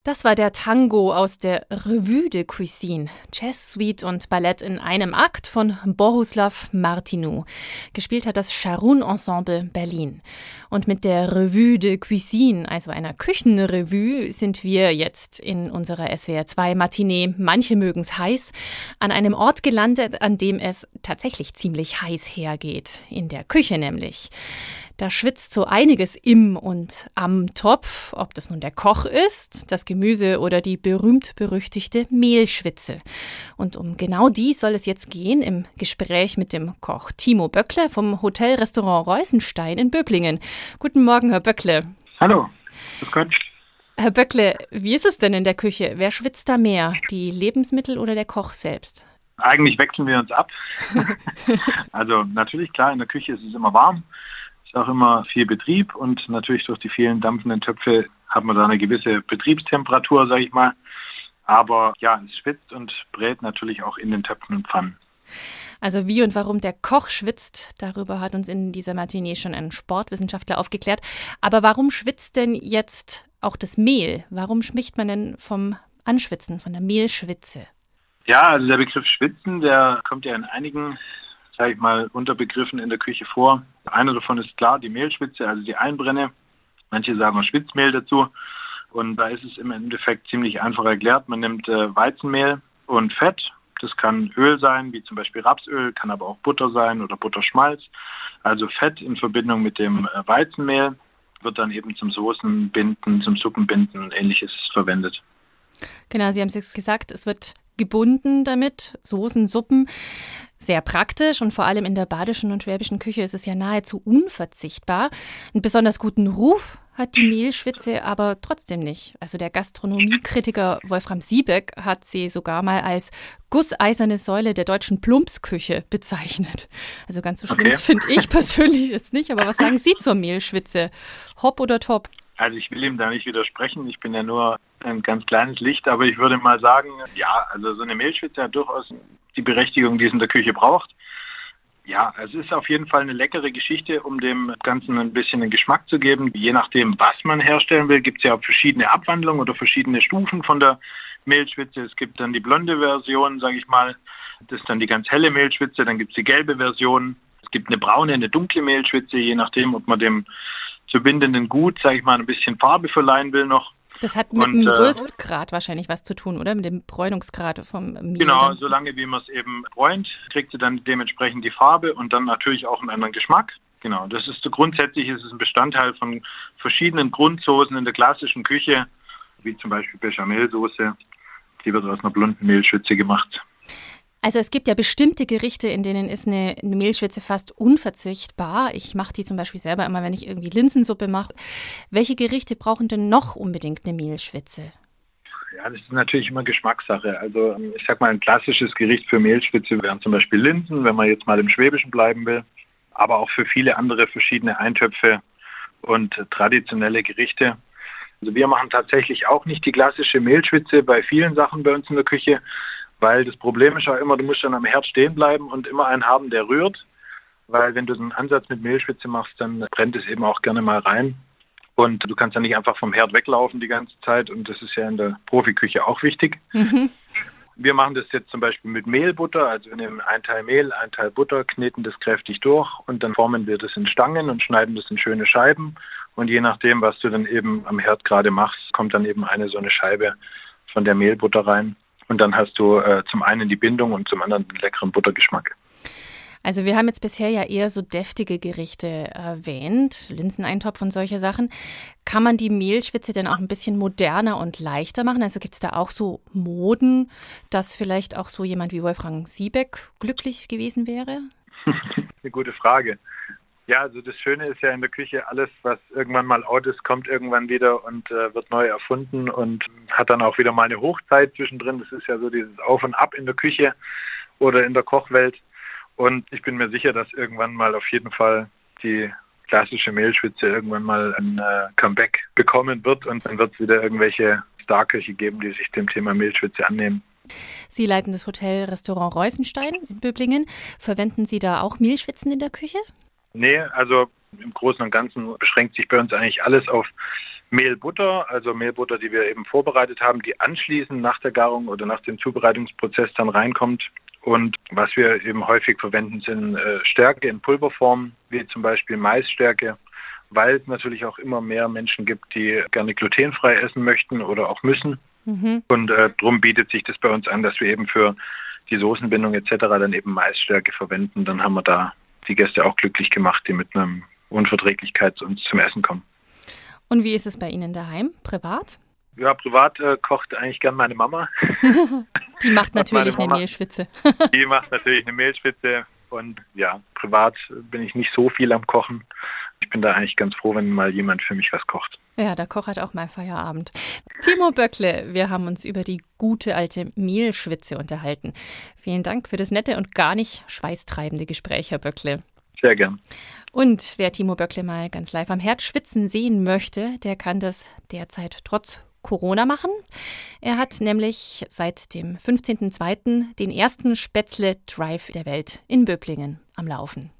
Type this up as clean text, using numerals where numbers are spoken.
Das war der Tango aus der Revue de Cuisine, Jazz, Suite und Ballett in einem Akt von Bohuslav Martinu. Gespielt hat das Scharoun Ensemble Berlin. Und mit der Revue de Cuisine, also einer Küchenrevue, sind wir jetzt in unserer SWR2 Matinee, manche mögen's heiß, an einem Ort gelandet, an dem es tatsächlich ziemlich heiß hergeht. In der Küche nämlich. Da schwitzt so einiges im und am Topf, ob das nun der Koch ist, das Gemüse oder die berühmt-berüchtigte Mehlschwitze. Und um genau die soll es jetzt gehen im Gespräch mit dem Koch Timo Böckle vom Hotel-Restaurant Reusenstein in Böblingen. Guten Morgen, Herr Böckle. Hallo, grüß Gott. Herr Böckle, wie ist es denn in der Küche? Wer schwitzt da mehr, die Lebensmittel oder der Koch selbst? Eigentlich wechseln wir uns ab. Also natürlich, klar, in der Küche ist es immer warm. Ist auch immer viel Betrieb und natürlich durch die vielen dampfenden Töpfe hat man da eine gewisse Betriebstemperatur, sage ich mal. Aber ja, es schwitzt und brät natürlich auch in den Töpfen und Pfannen. Also wie und warum der Koch schwitzt, darüber hat uns in dieser Matinee schon ein Sportwissenschaftler aufgeklärt. Aber warum schwitzt denn jetzt auch das Mehl? Warum spricht man denn vom Anschwitzen, von der Mehlschwitze? Ja, also der Begriff Schwitzen, der kommt ja in einigen, sage ich mal, Unterbegriffen in der Küche vor. Einer davon ist klar die Mehlschwitze, also die Einbrenne. Manche sagen auch Schwitzmehl dazu. Und da ist es im Endeffekt ziemlich einfach erklärt. Man nimmt Weizenmehl und Fett. Das kann Öl sein, wie zum Beispiel Rapsöl, kann aber auch Butter sein oder Butterschmalz. Also Fett in Verbindung mit dem Weizenmehl wird dann eben zum Soßenbinden, zum Suppenbinden und Ähnliches verwendet. Genau, Sie haben es jetzt gesagt, es wird gebunden damit, Soßen, Suppen. Sehr praktisch und vor allem in der badischen und schwäbischen Küche ist es ja nahezu unverzichtbar. Einen besonders guten Ruf hat die Mehlschwitze aber trotzdem nicht. Also der Gastronomiekritiker Wolfram Siebeck hat sie sogar mal als gusseiserne Säule der deutschen Plumpsküche bezeichnet. Also ganz so schlimm finde ich persönlich es nicht. Aber was sagen Sie zur Mehlschwitze? Hopp oder top? Also ich will ihm da nicht widersprechen. Ich bin ja nur ein ganz kleines Licht, aber ich würde mal sagen, ja, also so eine Mehlschwitze hat durchaus die Berechtigung, die es in der Küche braucht. Ja, es ist auf jeden Fall eine leckere Geschichte, um dem Ganzen ein bisschen einen Geschmack zu geben. Je nachdem, was man herstellen will, gibt es ja verschiedene Abwandlungen oder verschiedene Stufen von der Mehlschwitze. Es gibt dann die blonde Version, sage ich mal. Das ist dann die ganz helle Mehlschwitze. Dann gibt es die gelbe Version. Es gibt eine braune, eine dunkle Mehlschwitze, je nachdem, ob man dem zu bindenden Gut, sage ich mal, ein bisschen Farbe verleihen will noch. Das hat mit dem Röstgrad wahrscheinlich was zu tun, oder? Mit dem Bräunungsgrad vom Mehl. Genau, dann. Solange wie man es eben bräunt, kriegt sie dann dementsprechend die Farbe und dann natürlich auch einen anderen Geschmack. Genau, das ist grundsätzlich ist es ein Bestandteil von verschiedenen Grundsoßen in der klassischen Küche, wie zum Beispiel Bechamelsoße. Die wird aus einer blonden Mehlschwitze gemacht. Also es gibt ja bestimmte Gerichte, in denen ist eine Mehlschwitze fast unverzichtbar. Ich mache die zum Beispiel selber immer, wenn ich irgendwie Linsensuppe mache. Welche Gerichte brauchen denn noch unbedingt eine Mehlschwitze? Ja, das ist natürlich immer Geschmackssache. Also ich sag mal, ein klassisches Gericht für Mehlschwitze wären zum Beispiel Linsen, wenn man jetzt mal im Schwäbischen bleiben will. Aber auch für viele andere verschiedene Eintöpfe und traditionelle Gerichte. Also wir machen tatsächlich auch nicht die klassische Mehlschwitze bei vielen Sachen bei uns in der Küche. Weil das Problem ist ja immer, du musst dann am Herd stehen bleiben und immer einen haben, der rührt. Weil wenn du einen Ansatz mit Mehlschwitze machst, dann brennt es eben auch gerne mal rein. Und du kannst ja nicht einfach vom Herd weglaufen die ganze Zeit. Und das ist ja in der Profiküche auch wichtig. Mhm. Wir machen das jetzt zum Beispiel mit Mehlbutter. Also wir nehmen ein Teil Mehl, ein Teil Butter, kneten das kräftig durch. Und dann formen wir das in Stangen und schneiden das in schöne Scheiben. Und je nachdem, was du dann eben am Herd gerade machst, kommt dann eben eine so eine Scheibe von der Mehlbutter rein. Und dann hast du zum einen die Bindung und zum anderen den leckeren Buttergeschmack. Also wir haben jetzt bisher ja eher so deftige Gerichte erwähnt, Linseneintopf und solche Sachen. Kann man die Mehlschwitze denn auch ein bisschen moderner und leichter machen? Also gibt es da auch so Moden, dass vielleicht auch so jemand wie Wolfram Siebeck glücklich gewesen wäre? Eine gute Frage. Ja, also das Schöne ist ja in der Küche, alles, was irgendwann mal out ist, kommt irgendwann wieder und wird neu erfunden und hat dann auch wieder mal eine Hochzeit zwischendrin. Das ist ja so dieses Auf und Ab in der Küche oder in der Kochwelt. Und ich bin mir sicher, dass irgendwann mal auf jeden Fall die klassische Mehlschwitze irgendwann mal ein Comeback bekommen wird. Und dann wird es wieder irgendwelche Starköche geben, die sich dem Thema Mehlschwitze annehmen. Sie leiten das Hotel-Restaurant Reusenstein in Böblingen. Verwenden Sie da auch Mehlschwitzen in der Küche? Nee, also im Großen und Ganzen beschränkt sich bei uns eigentlich alles auf Mehlbutter, also Mehlbutter, die wir eben vorbereitet haben, die anschließend nach der Garung oder nach dem Zubereitungsprozess dann reinkommt. Und was wir eben häufig verwenden, sind Stärke in Pulverform, wie zum Beispiel Maisstärke, weil es natürlich auch immer mehr Menschen gibt, die gerne glutenfrei essen möchten oder auch müssen. Und darum bietet sich das bei uns an, dass wir eben für die Soßenbindung etc. dann eben Maisstärke verwenden. Dann haben wir da die Gäste auch glücklich gemacht, die mit einer Unverträglichkeit zu uns zum Essen kommen. Und wie ist es bei Ihnen daheim, privat? Ja, privat kocht eigentlich gern meine Mama. Die macht natürlich eine Mehlschwitze. Die macht natürlich eine Mehlschwitze. Und ja, privat bin ich nicht so viel am Kochen. Ich bin da eigentlich ganz froh, wenn mal jemand für mich was kocht. Ja, da kocht halt auch mal Feierabend. Timo Böckle, wir haben uns über die gute alte Mehlschwitze unterhalten. Vielen Dank für das nette und gar nicht schweißtreibende Gespräch, Herr Böckle. Sehr gern. Und wer Timo Böckle mal ganz live am Herd schwitzen sehen möchte, der kann das derzeit trotz Corona machen. Er hat nämlich seit dem 15.02. den ersten Spätzle-Drive der Welt in Böblingen am Laufen.